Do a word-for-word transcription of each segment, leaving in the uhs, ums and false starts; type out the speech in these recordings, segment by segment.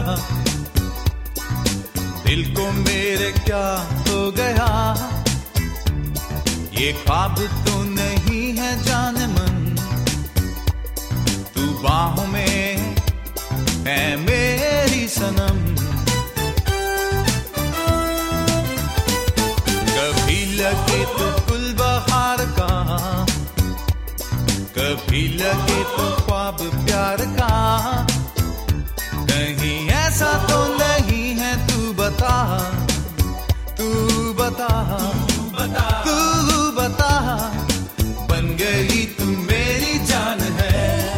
दिल को मेरे क्या हो गया, ये ख्वाब तो नहीं है जाने मन, तू बाहों में है मेरी सनम। कभी लगे तो गुलबहार का, कभी लगे तो ख्वाब प्यार का, कहीं ऐसा तो नहीं है, तू बता तू बता तू बता, बन गई तू मेरी जान है।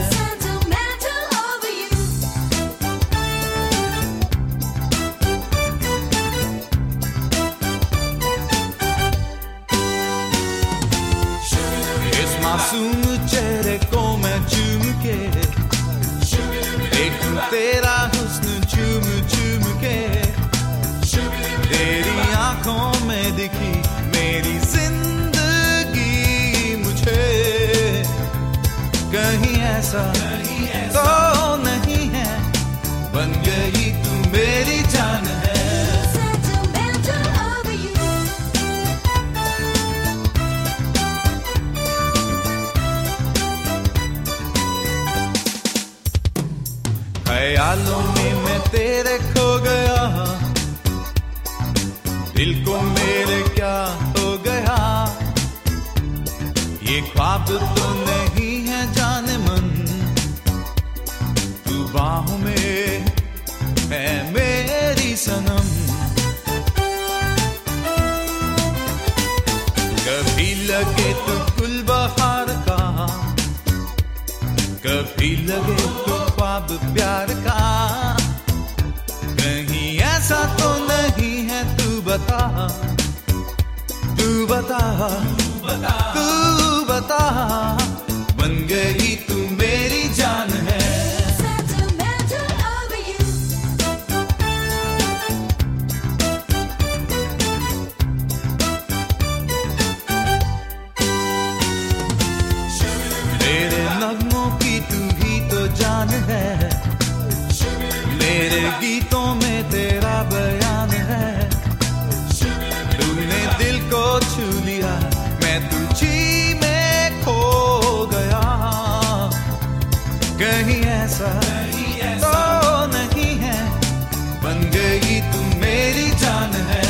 इस मासूम चेहरे को मैं चूम के देखूं तेरा हुस्न चूम चूम के, तेरी आंखों में दिखी मेरी जिंदगी मुझे, कहीं ऐसा तो नहीं है, बन गई तू मेरी जान है। ख्यालों में मैं तेरे खो गया, दिल को मेरे क्या हो गया, ये ख्वाब तो नहीं है जाने मन, तू बाहों में है मेरी सनम। कभी लगे तो गुलबहार का, कभी लगे तो ख्वाब प्यार का, कहीं ऐसा तो नहीं है, तू बता तू बता तू बता, बन गई तू मेरी जान है। तेरे नगमों की तू ही तो जान है, मेरे गीतों में तेरा बयान है, तूने दिल को छू लिया, मैं तुझी में खो गया, कहीं ऐसा तो नहीं है, बन गई तू मेरी जान है।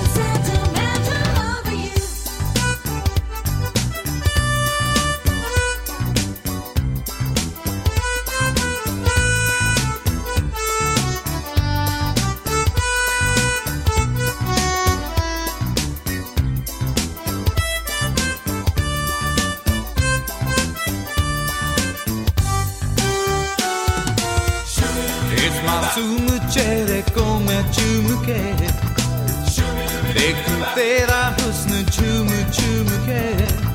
मासूम चेहरे को मैं चूम के देखूं तेरा हुस्न झूम झूम के,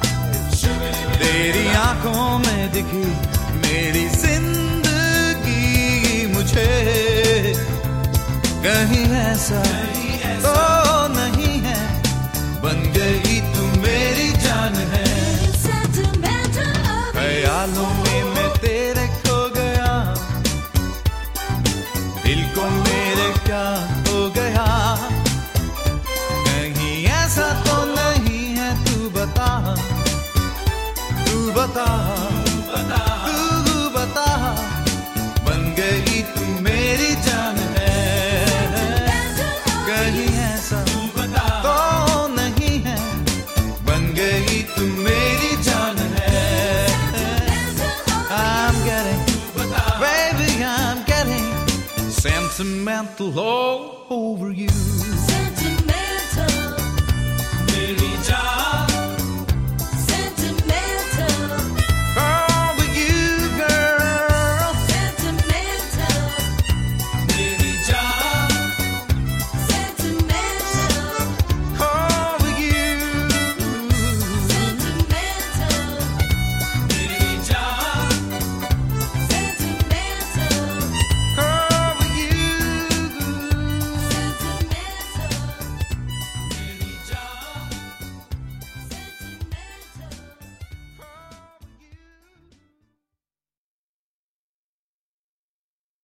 तेरी आंखों में दिखी मेरी जिंदगी मुझे, कहीं ऐसा तो नहीं है, बन गई तू मेरी जान है। ख्यालों में मैं तेरे खो गया, दिल को मेरे क्या हो गया, कहीं ऐसा तो नहीं है, तू बता तू बता तू बता, बन गई तू मेरी जान है, कहीं ऐसा तो नहीं है, बन गई तू मेरी जान है। I'm getting, baby I'm getting sentimental all over you.